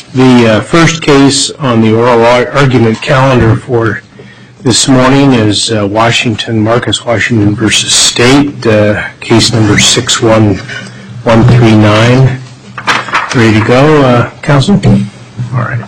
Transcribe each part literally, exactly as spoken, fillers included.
The uh, first case on the oral argument calendar for this morning is uh, Washington, Marcus Washington v. State, uh, case number six one one three nine. Ready to go, uh, counsel? All right.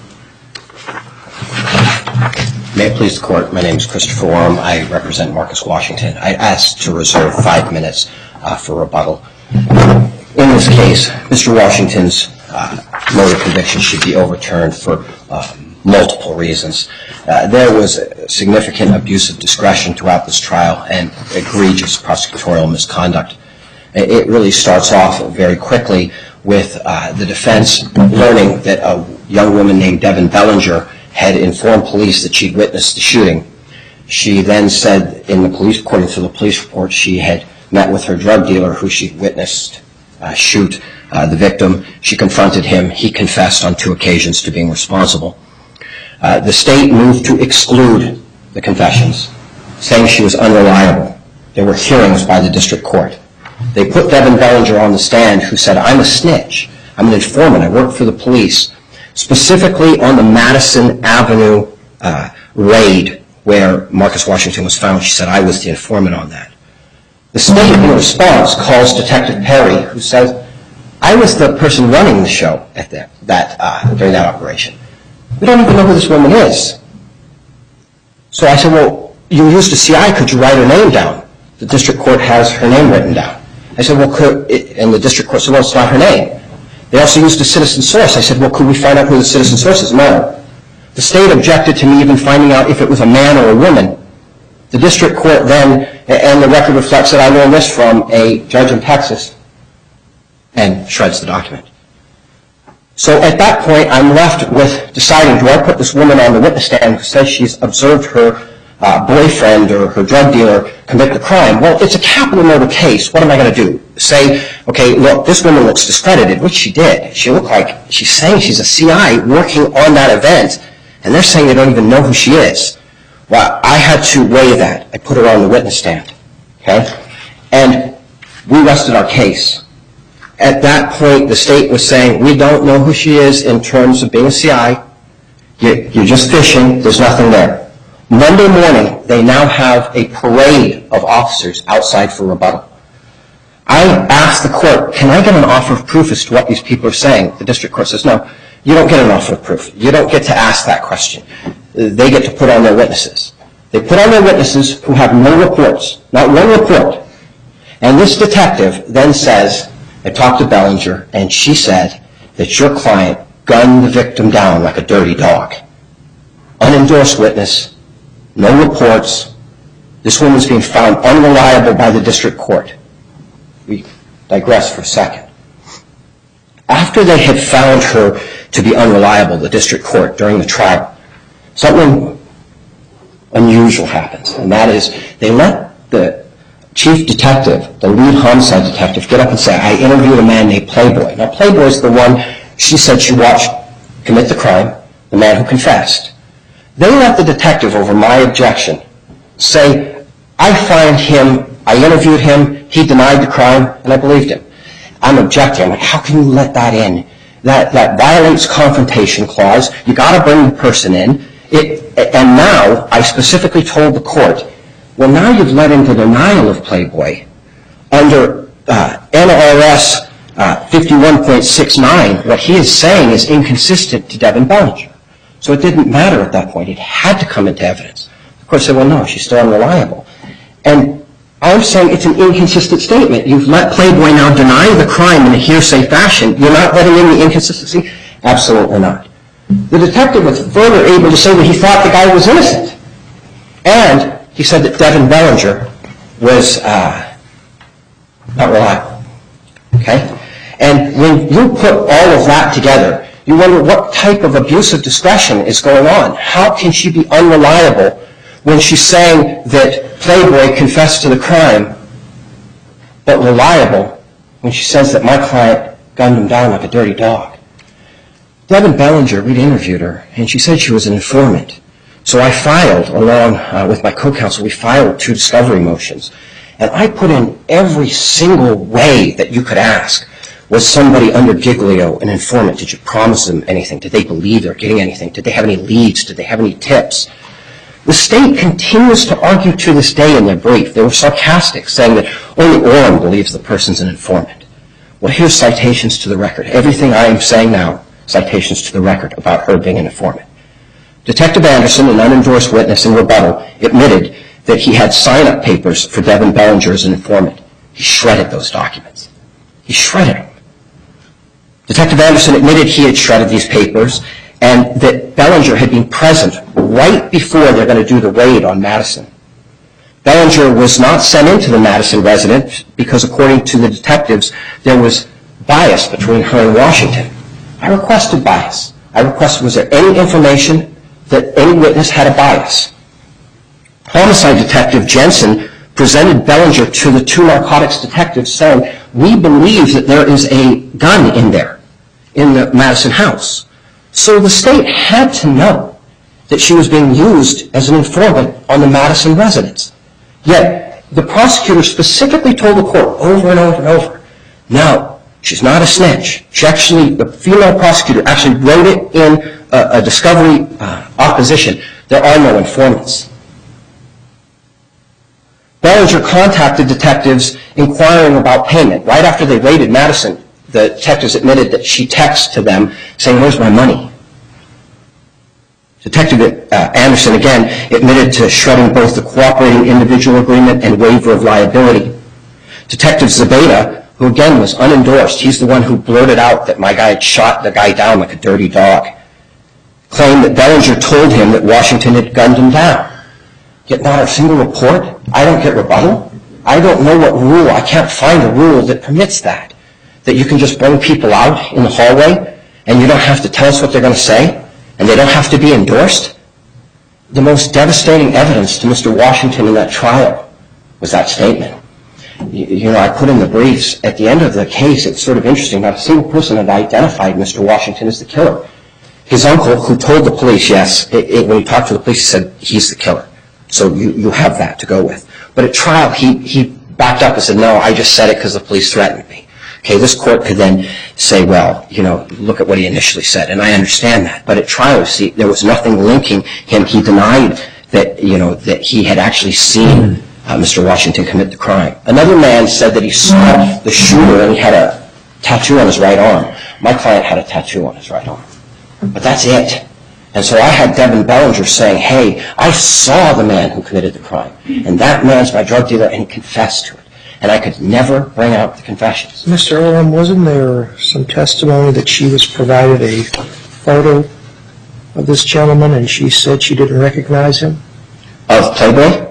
May it please the court, my name is Christopher Worm. I represent Marcus Washington. I asked to reserve five minutes uh, for rebuttal. In this case, Mister Washington's uh, murder conviction should be overturned for uh, multiple reasons. Uh, there was a significant abuse of discretion throughout this trial and egregious prosecutorial misconduct. It really starts off very quickly with uh, the defense learning that a young woman named Devin Bellinger had informed police that she'd witnessed the shooting. She then said in the police, according to the police report, she had met with her drug dealer who she'd witnessed uh, shoot uh, the victim. She confronted him. He confessed on two occasions to being responsible. Uh, the state moved to exclude the confessions, saying she was unreliable. There were hearings by the district court. They put Devin Bellinger on the stand, who said, "I'm a snitch. I'm an informant. I work for the police." Specifically on the Madison Avenue uh, raid where Marcus Washington was found, she said, "I was the informant on that." The state, in response, calls Detective Perry, who says, "I was the person running the show at that, that uh, during that operation. We don't even know who this woman is." So I said, "Well, you used a C I. Could you write her name down?" The district court has her name written down. I said, "Well, could," it, and the district court said, "Well, it's not her name." They also used a citizen source. I said, "Well, could we find out who the citizen source is?" No. The state objected to me even finding out if it was a man or a woman. The district court then, and the record reflects that I learned this from a judge in Texas, and shreds the document. So at that point, I'm left with deciding, do I put this woman on the witness stand who says she's observed her uh, boyfriend or her drug dealer commit the crime? Well, it's a capital murder case. What am I going to do? Say, okay, look, this woman looks discredited, which she did. She looked like she's saying she's a C I working on that event, and they're saying they don't even know who she is. Well, I had to weigh that. I put her on the witness stand, okay? And we rested our case. At that point, the state was saying, we don't know who she is in terms of being a C I. You're just fishing. There's nothing there. Monday morning, they now have a parade of officers outside for rebuttal. I asked the court, can I get an offer of proof as to what these people are saying? The district court says, no, you don't get an offer of proof. You don't get to ask that question. They get to put on their witnesses. They put on their witnesses who have no reports, not one report. And this detective then says, I talked to Bellinger, and she said that your client gunned the victim down like a dirty dog. Unendorsed witness, no reports. This woman's being found unreliable by the district court. We digress for a second. After they had found her to be unreliable, the district court, during the trial, something unusual happens, and that is they let the chief detective, the lead homicide detective, get up and say, I interviewed a man named Playboy. Now, Playboy's the one she said she watched commit the crime, the man who confessed. They let the detective, over my objection, say, I find him, I interviewed him, he denied the crime, and I believed him. I'm objecting. I'm like, how can you let that in? That, that violates confrontation clause. You got to bring the person in. It, and now, I specifically told the court, well, now you've led into denial of Playboy under uh, N R S uh, fifty-one point six nine. What he is saying is inconsistent to Devin Bellinger. So it didn't matter at that point. It had to come into evidence. The court said, well, no, she's still unreliable. And I'm saying it's an inconsistent statement. You've let Playboy now deny the crime in a hearsay fashion. You're not letting in the inconsistency? Absolutely not. The detective was further able to say that he thought the guy was innocent. And he said that Devin Bellinger was uh, not reliable. Okay? And when you put all of that together, you wonder what type of abuse of discretion is going on. How can she be unreliable when she's saying that Playboy confessed to the crime, but reliable when she says that my client gunned him down like a dirty dog? Devin Bellinger, we interviewed her, and she said she was an informant. So I filed, along uh, with my co-counsel, we filed two discovery motions. And I put in every single way that you could ask Was somebody under Giglio an informant? Did you promise them anything? Did they believe they're getting anything? Did they have any leads? Did they have any tips? The state continues to argue to this day in their brief. They were sarcastic, saying that only Orem believes the person's an informant. Well, here's citations to the record. Everything I am saying now, citations to the record about her being an informant. Detective Anderson, an unendorsed witness in rebuttal, admitted that he had sign-up papers for Devin Bellinger as an informant. He shredded those documents. He shredded them. Detective Anderson admitted he had shredded these papers and that Bellinger had been present right before they're going to do the raid on Madison. Bellinger was not sent into the Madison residence because, according to the detectives, there was bias between her and Washington. I requested bias. I requested, was there any information that any witness had a bias? Homicide Detective Jensen presented Bellinger to the two narcotics detectives saying, we believe that there is a gun in there, in the Madison house. So the state had to know that she was being used as an informant on the Madison residence. Yet the prosecutor specifically told the court over and over and over, no, she's not a snitch. She actually, the female prosecutor actually wrote it in a, a discovery uh, opposition. There are no informants. Bellinger contacted detectives inquiring about payment. Right after they raided Madison, the detectives admitted that she texted to them saying, where's my money? Detective uh, Anderson, again, admitted to shredding both the cooperating individual agreement and waiver of liability. Detective Zabeda, who again was unendorsed, he's the one who blurted out that my guy had shot the guy down like a dirty dog, claimed that Bellinger told him that Washington had gunned him down. Yet not a single report. I don't get rebuttal. I don't know what rule. I can't find a rule that permits that. That you can just bring people out in the hallway and you don't have to tell us what they're going to say and they don't have to be endorsed. The most devastating evidence to Mister Washington in that trial was that statement. You, you know, I put in the briefs. At the end of the case, it's sort of interesting. Not a single person had identified Mister Washington as the killer. His uncle, who told the police, yes, it, it, when he talked to the police, he said, he's the killer. So you, you have that to go with. But at trial, he, he backed up and said, no, I just said it because the police threatened me. Okay, this court could then say, well, you know, look at what he initially said, and I understand that. But at trial, see, there was nothing linking him. He denied that, you know, that he had actually seen uh, Mister Washington commit the crime. Another man said that he saw the shooter and he had a tattoo on his right arm. My client had a tattoo on his right arm. But that's it. And so I had Devin Bellinger saying, hey, I saw the man who committed the crime, and that man's my drug dealer, and he confessed to it. And I could never bring out the confessions. Mister Orem, wasn't there some testimony that she was provided a photo of this gentleman and she said she didn't recognize him? Of Playboy?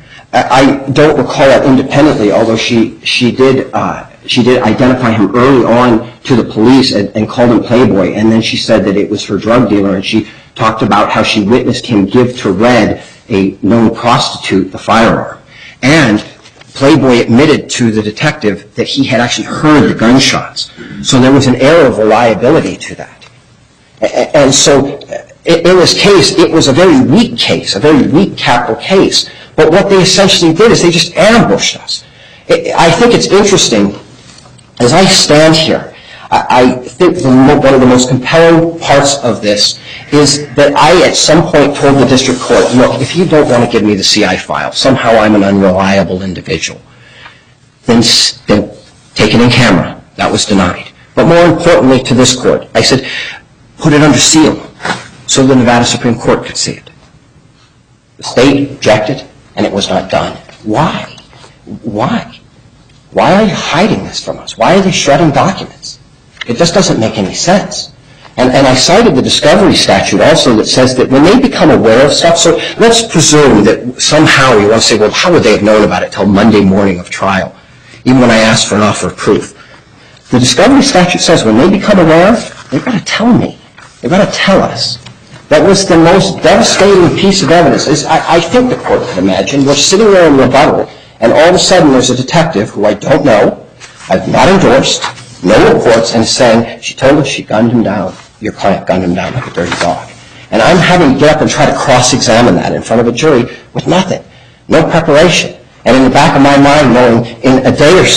I don't recall that independently, although she, she, did, uh, she did identify him early on to the police and, and called him Playboy. And then she said that it was her drug dealer, and she talked about how she witnessed him give to Red, a known prostitute, the firearm. And Playboy admitted to the detective that he had actually heard the gunshots. So there was an air of reliability to that. And so in this case, it was a very weak case, a very weak capital case. But what they essentially did is they just ambushed us. I think it's interesting, as I stand here, I think the, one of the most compelling parts of this is that I at some point told the district court, look, if you don't want to give me the C I file, somehow I'm an unreliable individual, then, then take it in camera. That was denied. But more importantly to this court, I said, put it under seal so the Nevada Supreme Court could see it. The state objected, and it was not done. Why? Why? Why are you hiding this from us? Why are they shredding documents? It just doesn't make any sense. And, and I cited the discovery statute also that says that when they become aware of stuff, so let's presume that somehow you want to say, well, how would they have known about it till Monday morning of trial, even when I asked for an offer of proof? The discovery statute says when they become aware, they've got to tell me. They've got to tell us. That was the most devastating piece of evidence. Is I, I think the court could imagine we're sitting there in rebuttal, and all of a sudden there's a detective who I don't know, I've not endorsed, no reports, and saying, she told us she gunned him down. Your client gunned him down like a dirty dog. And I'm having to get up and try to cross-examine that in front of a jury with nothing, no preparation. And in the back of my mind knowing in a day or so,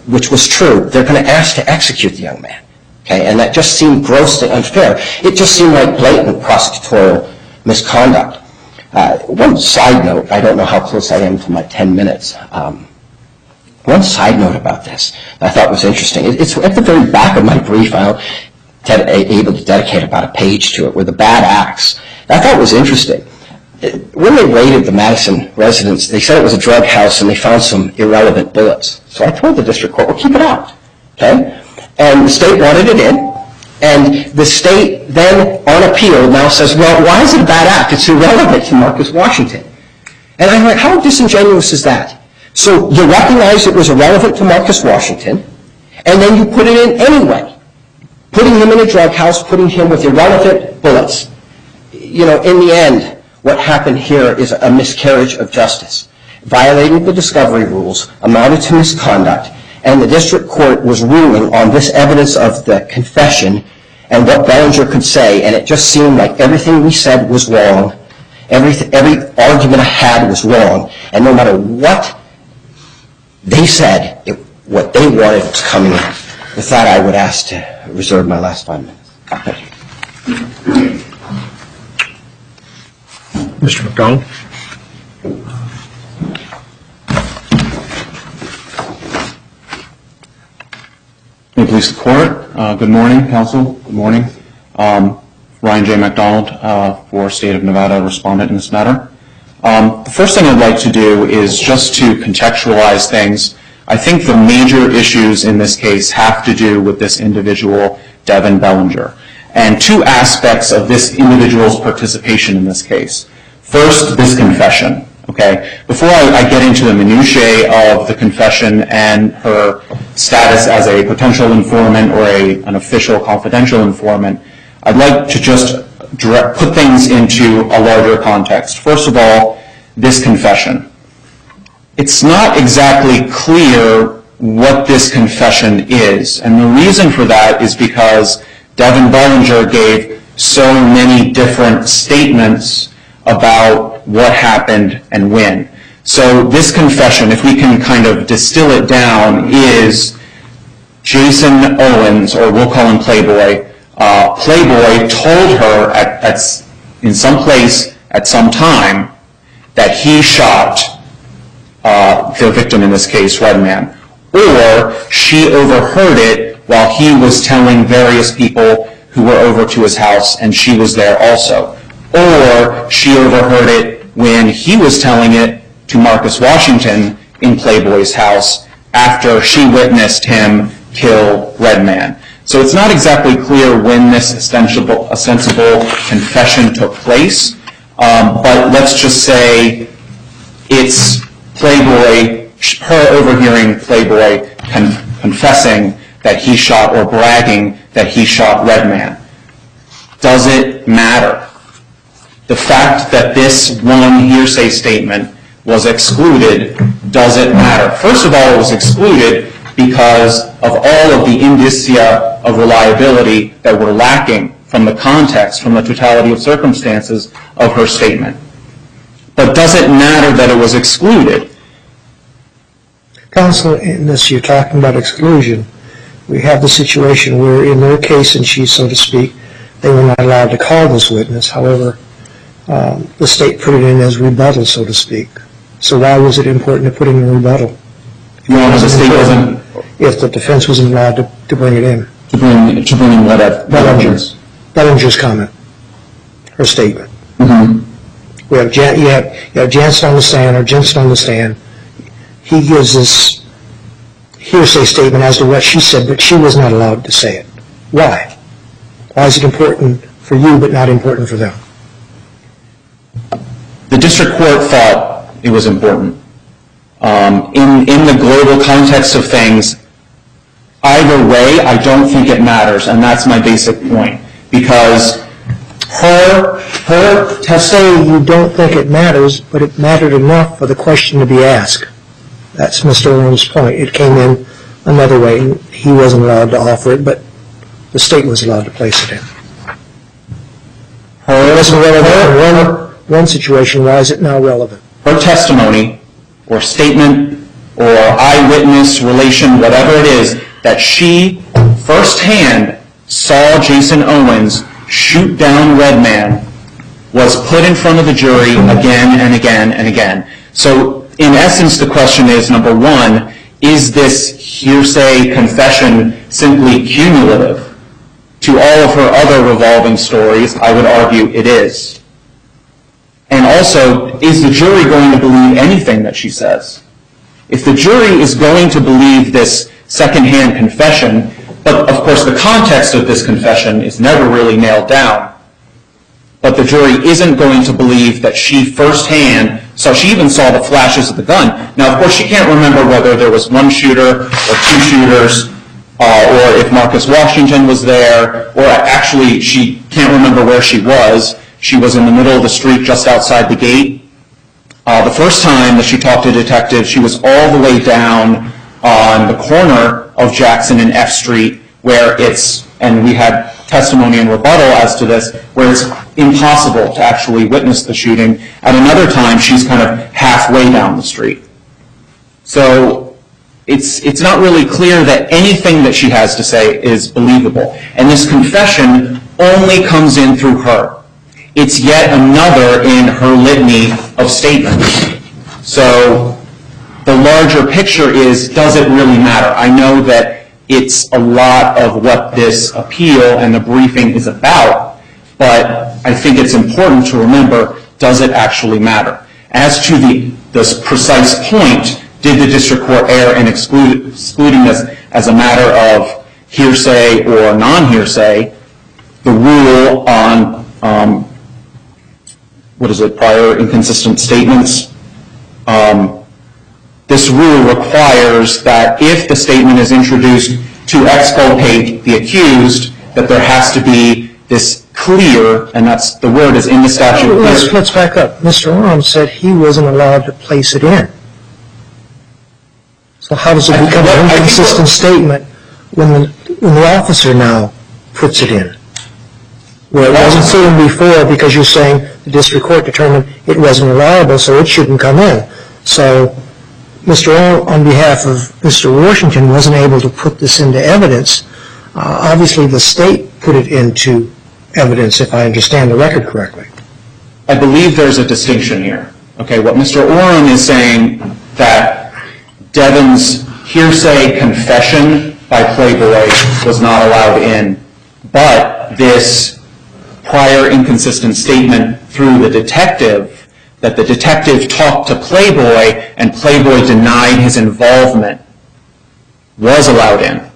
which was true, they're going to ask to execute the young man. Okay, and that just seemed grossly unfair. It just seemed like blatant prosecutorial misconduct. Uh, one side note, I don't know how close I am to my ten minutes. Um, one side note about this that I thought was interesting. It, it's at the very back of my brief. I'm able to dedicate about a page to it, were the bad acts. I thought it was interesting. When they raided the Madison residence, they said it was a drug house and they found some irrelevant bullets. So I told the district court, well, keep it out. Okay? And the state wanted it in. And the state then, on appeal, now says, well, why is it a bad act? It's irrelevant to Marcus Washington. And I'm like, how disingenuous is that? So you recognize it was irrelevant to Marcus Washington, and then you put it in anyway. Putting him in a drug house, putting him with irrelevant bullets. You know, in the end, what happened here is a miscarriage of justice. Violating the discovery rules, amounted to misconduct, and the district court was ruling on this evidence of the confession and what Bellinger could say, and it just seemed like everything we said was wrong. Every, every argument I had was wrong, and no matter what they said, it, what they wanted was coming in. With that, I would ask to reserve my last five minutes. Thank you. Mister McDonald. May it please the court. Uh, good morning, counsel. Good morning. Um, Ryan J. McDonald uh, for State of Nevada respondent in this matter. Um, the first thing I'd like to do is just to contextualize things. I think the major issues in this case have to do with this individual, Devin Bellinger, and two aspects of this individual's participation in this case. First, this confession. Okay, before I, I get into the minutiae of the confession and her status as a potential informant or a, an official confidential informant, I'd like to just direct, put things into a larger context. First of all, this confession. It's not exactly clear what this confession is, and the reason for that is because Devin Bellinger gave so many different statements about what happened and when. So this confession, if we can kind of distill it down, is Jason Owens, or we'll call him Playboy. Uh, Playboy told her at, at, in some place at some time that he shot uh, the victim, in this case, Redman. Or she overheard it while he was telling various people who were over to his house, and she was there also. Or she overheard it when he was telling it to Marcus Washington in Playboy's house after she witnessed him kill Redman. So it's not exactly clear when this ostensible, ostensible confession took place, um, but let's just say it's Playboy, her overhearing Playboy con confessing that he shot, or bragging that he shot Redman. Does it matter? The fact that this one hearsay statement was excluded, does it matter? First of all, it was excluded because of all of the indicia of reliability that were lacking from the context, from the totality of circumstances of her statement. But does it matter that it was excluded? Counsel, in this you're talking about exclusion. We have the situation where in their case, and she, so to speak, they were not allowed to call this witness. However, um, the state put it in as rebuttal, so to speak. So why was it important to put in a rebuttal? Your Honor, the state wasn't... If the defense wasn't allowed to, to bring it in. To bring, to bring in what? Bellinger's. Bellinger's comment. Her statement. Mm-hmm. We have, Jan, you have, you have Jansen on the stand, or Jensen on the stand. He gives this hearsay statement as to what she said, but she was not allowed to say it. Why? Why is it important for you but not important for them? The district court thought it was important. Um, in, in the global context of things, either way, I don't think it matters, and that's my basic point. Because her, her testimony, you don't think it matters, but it mattered enough for the question to be asked. That's Mister Owens' point. It came in another way. He wasn't allowed to offer it, but the state was allowed to place it in. Her, it wasn't relevant in one, one situation. Why is it now relevant? Her testimony or statement or eyewitness relation, whatever it is, that she firsthand saw Jason Owens shoot down Redman was put in front of the jury again and again and again. So in essence, the question is, number one, is this hearsay confession simply cumulative to all of her other revolving stories? I would argue it is. And also, is the jury going to believe anything that she says? If the jury is going to believe this secondhand confession, but of course the context of this confession is never really nailed down, but the jury isn't going to believe that she firsthand, so she even saw the flashes of the gun. Now, of course, she can't remember whether there was one shooter or two shooters, uh, or if Marcus Washington was there, or actually she can't remember where she was. She was in the middle of the street just outside the gate. Uh, the first time that she talked to detectives, she was all the way down on the corner of Jackson and F Street, where it's, and we had testimony and rebuttal as to this, where it's impossible to actually witness the shooting. At another time, she's kind of halfway down the street. So it's it's not really clear that anything that she has to say is believable. And this confession only comes in through her. It's yet another in her litany of statements. So the larger picture is, does it really matter? I know that it's a lot of what this appeal and the briefing is about, but I think it's important to remember, does it actually matter? As to the this precise point, did the district court err in exclude, excluding this as a matter of hearsay or non-hearsay? The rule on, um, what is it, prior inconsistent statements, um, this rule requires that if the statement is introduced to exculpate the accused, that there has to be this clear, and that's the word is in the statute. Let's, let's back up. Mister Orm said he wasn't allowed to place it in. So how does it become an inconsistent statement when the, when the officer now puts it in? Well, it wasn't put in before because you're saying the district court determined it wasn't reliable, so it shouldn't come in. So Mister Orm, on behalf of Mister Washington, wasn't able to put this into evidence. Uh, obviously, the state put it into evidence, if I understand the record correctly. I believe there's a distinction here. Okay, what Mister Orm is saying that Devin's hearsay confession by Playboy was not allowed in, but this prior inconsistent statement through the detective, that the detective talked to Playboy and Playboy denied his involvement, was allowed in.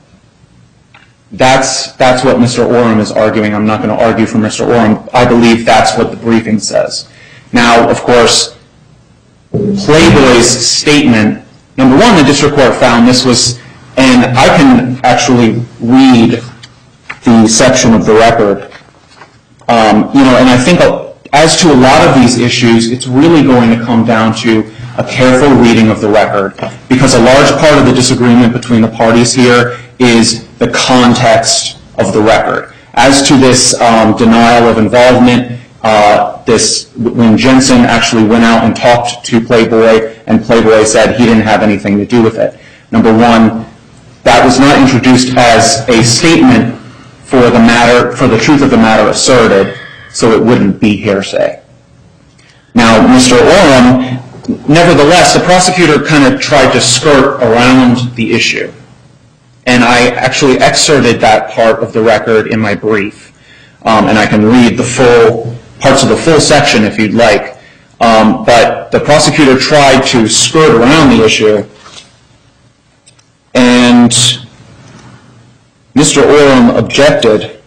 That's, that's what Mister Orm is arguing. I'm not going to argue for Mister Orm. I believe that's what the briefing says. Now, of course, Playboy's statement, number one, the district court found this was, and I can actually read the section of the record, um, you know, and I think as to a lot of these issues, it's really going to come down to a careful reading of the record, because a large part of the disagreement between the parties here is the context of the record. As to this um, denial of involvement, uh, this when Jensen actually went out and talked to Playboy, and Playboy said he didn't have anything to do with it. Number one, that was not introduced as a statement for the matter, for the truth of the matter asserted, so it wouldn't be hearsay. Now, Mister Orm, nevertheless, the prosecutor kind of tried to skirt around the issue. And I actually excerpted that part of the record in my brief. Um, and I can read the full, parts of the full section if you'd like. Um, but the prosecutor tried to skirt around the issue. And Mister Orm objected.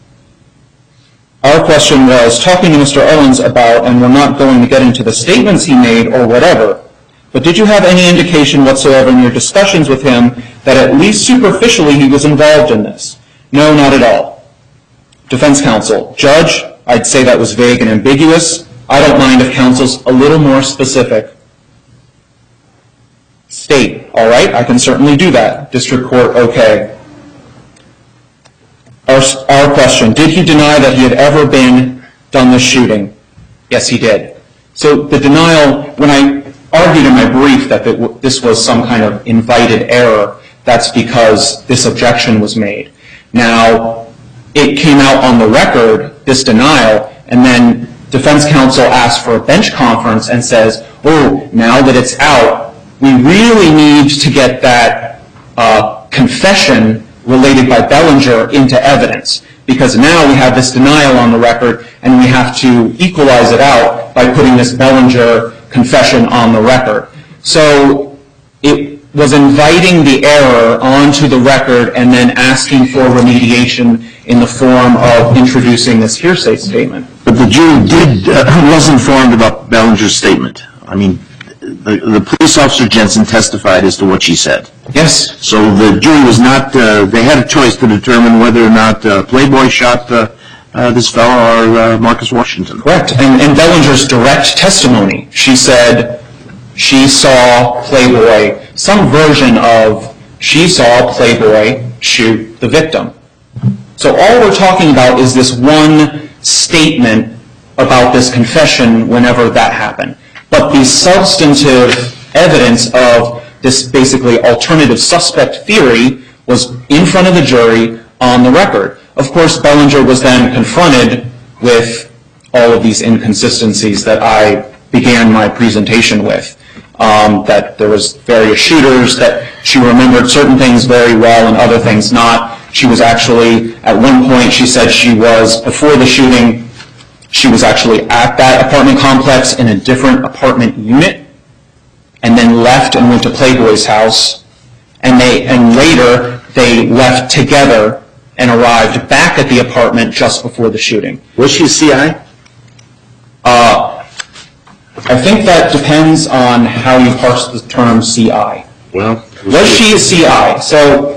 Our question was, talking to Mister Owens about, and we're not going to get into the statements he made or whatever, but did you have any indication whatsoever in your discussions with him that at least superficially he was involved in this? No, not at all. Defense counsel, Judge, I'd say that was vague and ambiguous. I don't mind if counsel's a little more specific. State, all right, I can certainly do that. District court, okay. Our, our question, did he deny that he had ever been done this shooting? Yes, he did. So the denial, when I argued in my brief that this was some kind of invited error. That's because this objection was made. Now, it came out on the record, this denial, and then defense counsel asked for a bench conference and says, oh, now that it's out, we really need to get that uh, confession related by Bellinger into evidence, because now we have this denial on the record and we have to equalize it out by putting this Bellinger confession on the record. So it was inviting the error onto the record and then asking for remediation in the form of introducing this hearsay statement. But the jury did uh, was informed about Bellinger's statement. I mean, the, the police officer Jensen testified as to what she said. Yes. So the jury was not, uh, they had a choice to determine whether or not uh, Playboy shot uh, uh, this fellow or uh, Marcus Washington. Correct. And in Bellinger's direct testimony, she said she saw Playboy, some version of she saw Playboy shoot the victim. So all we're talking about is this one statement about this confession whenever that happened. But the substantive evidence of this basically alternative suspect theory was in front of the jury on the record. Of course, Bellinger was then confronted with all of these inconsistencies that I began my presentation with. Um, that there was various shooters, that she remembered certain things very well and other things not. She was actually, at one point she said she was, before the shooting, she was actually at that apartment complex in a different apartment unit, and then left and went to Playboy's house, and they and later they left together and arrived back at the apartment just before the shooting. Was she a C I? Uh, I think that depends on how you parse the term C I. Well, Was she a C I? So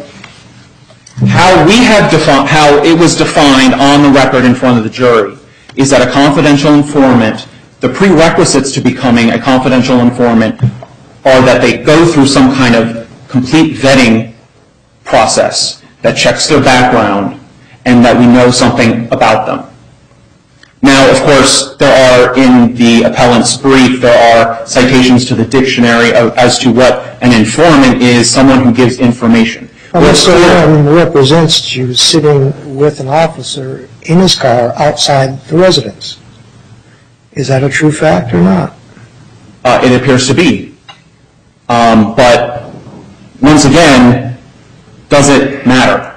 how we have defined, how it was defined on the record in front of the jury is that a confidential informant, the prerequisites to becoming a confidential informant are that they go through some kind of complete vetting process that checks their background and that we know something about them. Now, of course, there are, in the appellant's brief, there are citations to the dictionary as to what an informant is, someone who gives information. Well, Mister Warren represents that you sitting with an officer in his car outside the residence. Is that a true fact or not? Uh, it appears to be. Um, but, once again, does it matter?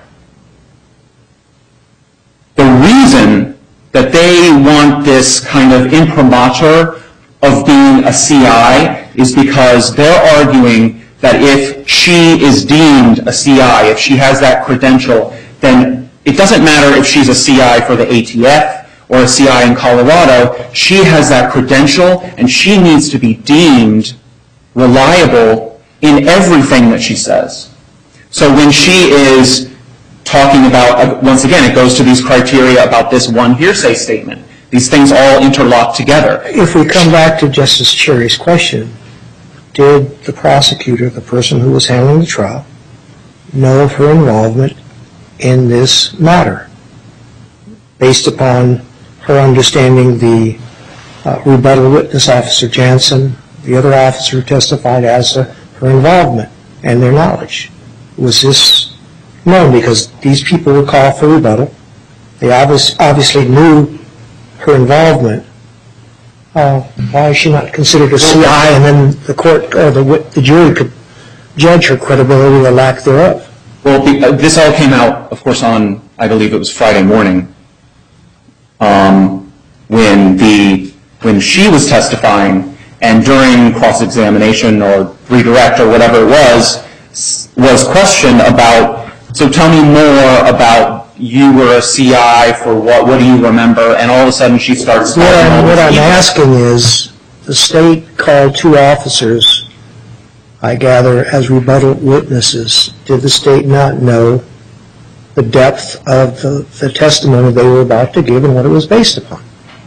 The reason that they want this kind of imprimatur of being a C I is because they're arguing that if she is deemed a C I, if she has that credential, then it doesn't matter if she's a C I for the A T F or a C I in Colorado. She has that credential, and she needs to be deemed reliable in everything that she says. So when she is talking about, once again, it goes to these criteria about this one hearsay statement. These things all interlock together. If we come back to Justice Cherry's question, did the prosecutor, the person who was handling the trial, know of her involvement in this matter, based upon her understanding the uh, rebuttal witness, Officer Jansen, the other officer testified as to her involvement and their knowledge? Was this known? Because these people were called for rebuttal. They obvious, obviously knew her involvement. Uh, why is she not considered a C I, and then the court or the, the jury could judge her credibility or lack thereof? Well, the, uh, this all came out, of course, on, I believe it was Friday morning, um, when the when she was testifying, and during cross-examination or redirect or whatever it was, was questioned about, so tell me more about, you were a C I for what, what do you remember? And all of a sudden she starts talking Well, about what I'm people. asking is, the state called two officers, I gather, as rebuttal witnesses. Did the state not know the depth of the, the testimony they were about to give and what it was based upon?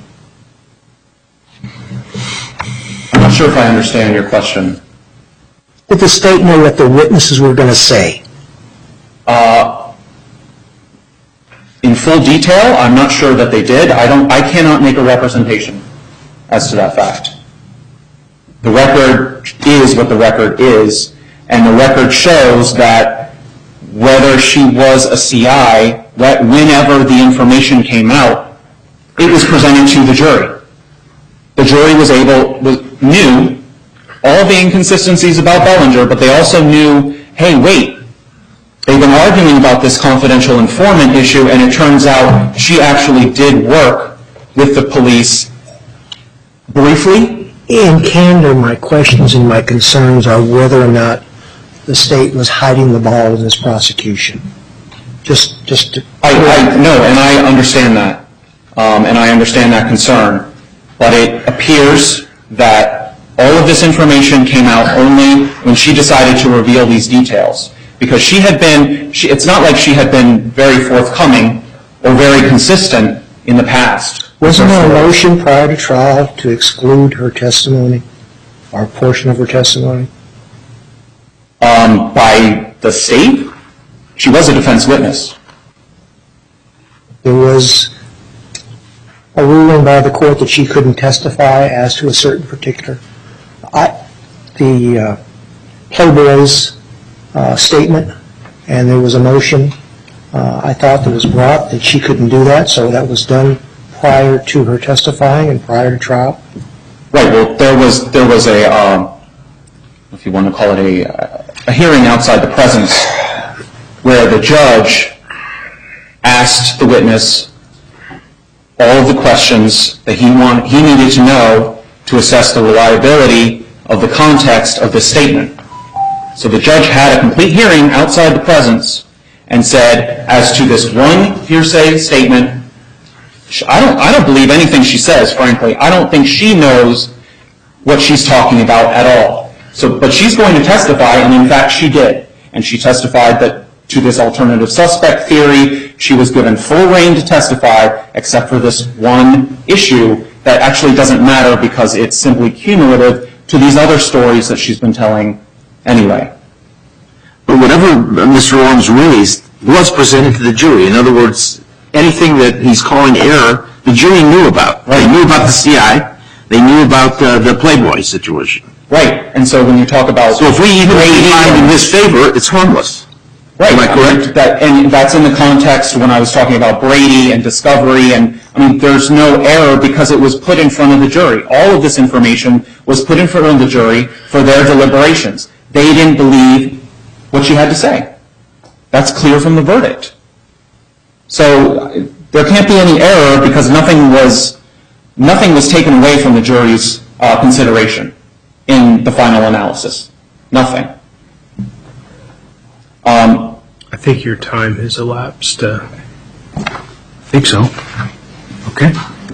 I'm not sure if I understand your question. Did the state know what the witnesses were going to say? Uh, in full detail, I'm not sure that they did. I don't. I cannot make a representation as to that fact. the record is what the record is, and the record shows that whether she was a C I, whenever the information came out, it was presented to the jury. The jury was able, was, knew all the inconsistencies about Bellinger, but they also knew, hey, wait, they've been arguing about this confidential informant issue, and it turns out she actually did work with the police briefly. In candor, my questions and my concerns are whether or not the state was hiding the ball in this prosecution. Just, just to... I, I no, and I understand that, um, and I understand that concern, but it appears that all of this information came out only when she decided to reveal these details, because she had been, she, it's not like she had been very forthcoming or very consistent in the past. Wasn't there a motion prior to trial to exclude her testimony, or a portion of her testimony? Um, by the state? She was a defense witness. There was a ruling by the court that she couldn't testify as to a certain particular. I, the uh, Playboy's uh, statement, and there was a motion, uh, I thought, that was brought that she couldn't do that, so that was done prior to her testifying and prior to trial? Right, well, there was, there was a, um, if you want to call it a, a hearing outside the presence where the judge asked the witness all of the questions that he want, he needed to know to assess the reliability of the context of the statement. So the judge had a complete hearing outside the presence and said, as to this one hearsay statement, I don't, I don't believe anything she says, frankly. I don't think she knows what she's talking about at all. So, but she's going to testify, and in fact she did. And she testified that to this alternative suspect theory, she was given full reign to testify, except for this one issue that actually doesn't matter because it's simply cumulative to these other stories that she's been telling anyway. But whatever Mister Orms raised was presented to the jury. In other words, anything that he's calling error, the jury knew about. Right. They knew about the C I. They knew about uh, the Playboy situation. Right. And so when you talk about... So if we even find in his favor, it's harmless. Right. Am I correct? That, and that's in the context when I was talking about Brady and discovery. And, I mean, there's no error because it was put in front of the jury. All of this information was put in front of the jury for their deliberations. They didn't believe what she had to say. That's clear from the verdict. So there can't be any error because nothing was nothing was taken away from the jury's uh, consideration in the final analysis. Nothing. Um, I think your time has elapsed. Uh, I think so. Okay.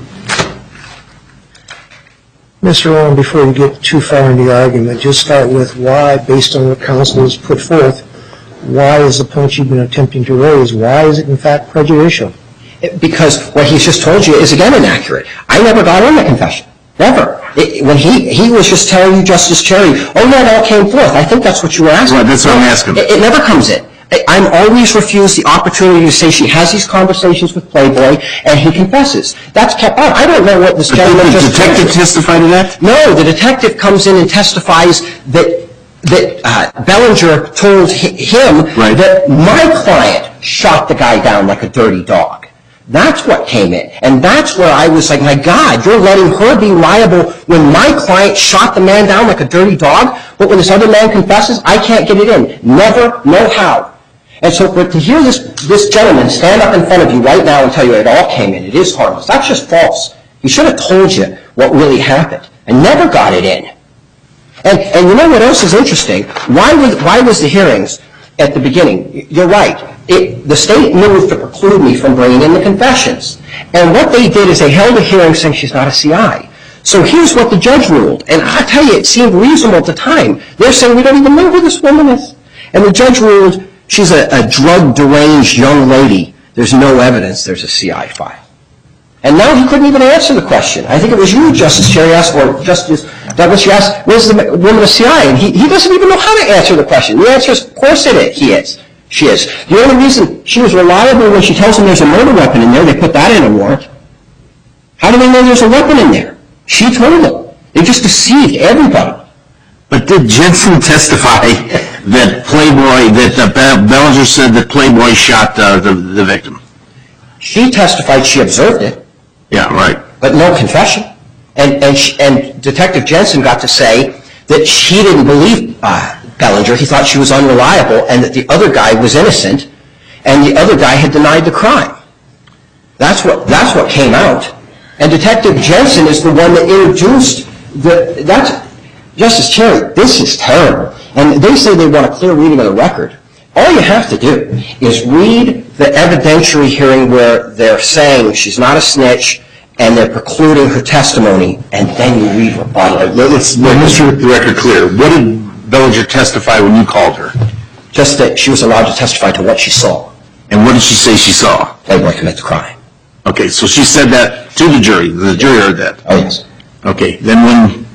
Mister Orm, before you get too far into the argument, just start with why, based on what counsel has put forth, why is the point you've been attempting to raise, why is it in fact prejudicial? Because what he's just told you is, again, inaccurate. I never got on the confession. Never. It, when he, he was just telling you, Justice Cherry, oh, yeah, it all came forth. I think that's what you were asking. Right, that's what I'm asking. It, it never comes in. I'm always refused the opportunity to say she has these conversations with Playboy and he confesses. That's kept out. I don't know what this gentleman just Did the detective testify to that? No, the detective comes in and testifies that that uh, Bellinger told him right. that my client shot the guy down like a dirty dog. That's what came in. And that's where I was like, my God, you're letting her be liable when my client shot the man down like a dirty dog, but when this other man confesses, I can't get it in. Never, no how. And so for, to hear this, this gentleman stand up in front of you right now and tell you it all came in, it is harmless. That's just false. He should have told you what really happened and never got it in. And, and you know what else is interesting? Why was, why was the hearings at the beginning? You're right. It, the state moved to preclude me from bringing in the confessions. And what they did is they held a hearing saying she's not a C I. So here's what the judge ruled. And I tell you, it seemed reasonable at the time. They're saying we don't even know who this woman is. And the judge ruled she's a, a drug-deranged young lady. There's no evidence there's a C I file. And now he couldn't even answer the question. I think it was you, Justice Cherry, asked, or Justice Douglas, you asked, was the woman a C I? And he, he doesn't even know how to answer the question. The answer is, of course it is. He is. She is. The only reason she was reliable when she tells him there's a murder weapon in there, they put that in a warrant. How do they know there's a weapon in there? She told them. They just deceived everybody. But did Jensen testify that Playboy, that uh, Bellinger said that Playboy shot uh, the, the victim? She testified she observed it, Yeah, right. but no confession. And and she, and Detective Jensen got to say that she didn't believe uh, Bellinger. He thought she was unreliable, and that the other guy was innocent, and the other guy had denied the crime. That's what that's what came out. And Detective Jensen is the one that introduced the. That's Justice Cherry. This is terrible. And they say they want a clear reading of the record. All you have to do is read the evidentiary hearing where they're saying she's not a snitch and they're precluding her testimony, and then you read rebuttal. Let's make the record clear. What did Bellinger testify when you called her? Just that she was allowed to testify to what she saw. And what did she say she saw? Playboy commit the crime. Okay, so she said that to the jury. The jury heard that. Oh, yes. Okay, then when,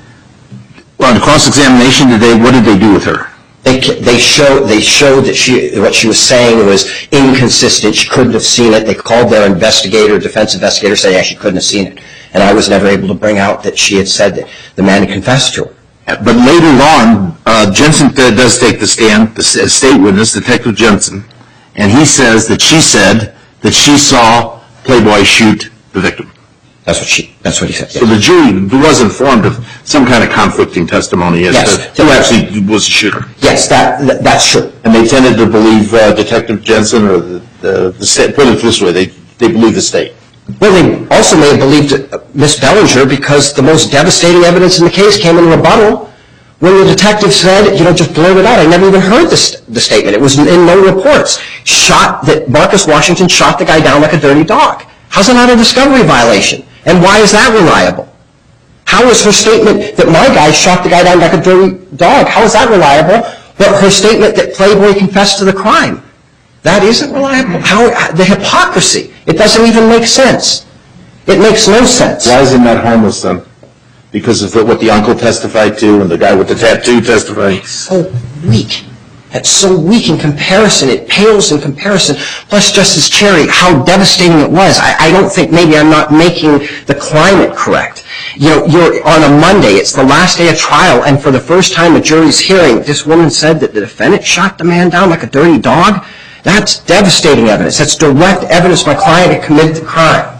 well, on cross-examination, did they, what did they do with her? They they showed they showed that she what she was saying was inconsistent. She couldn't have seen it. They called their investigator, defense investigator, saying yeah, she couldn't have seen it. And I was never able to bring out that she had said that the man had confessed to her. But later on, uh, Jensen uh, does take the stand, the state witness, Detective Jensen, and he says that she said that she saw Playboy shoot the victim. That's what she. That's what he said. So the jury was informed of some kind of conflicting testimony as Yes. to who actually was the shooter. Yes, that, that that's true. And they tended to believe uh, Detective Jensen, or the, the, the state, put it this way, they, they believe the state. Well, they also may have believed uh, Miss Bellinger because the most devastating evidence in the case came in rebuttal when the detective said, you know, just blurted out, I never even heard this, the statement. It was in no reports. Shot that Marcus Washington shot the guy down like a dirty dog. How's that not a discovery violation? And why is that reliable? How is her statement that my guy shot the guy down like a dirty dog, how is that reliable? But her statement that Playboy confessed to the crime, that isn't reliable. How, the hypocrisy, it doesn't even make sense. It makes no sense. Why isn't that harmless then? Because of what the uncle testified to and the guy with the tattoo testified? So weak. It's so weak in comparison. It pales in comparison. Plus, Justice Cherry, how devastating it was. I, I don't think maybe I'm not making the climate correct. You know, you're on a Monday. It's the last day of trial, and for the first time the jury's hearing, this woman said that the defendant shot the man down like a dirty dog. That's devastating evidence. That's direct evidence my client had committed the crime.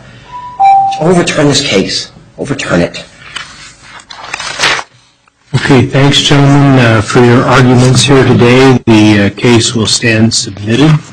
Overturn this case. Overturn it. Okay, thanks, gentlemen, uh, for your arguments here today. The uh, case will stand submitted.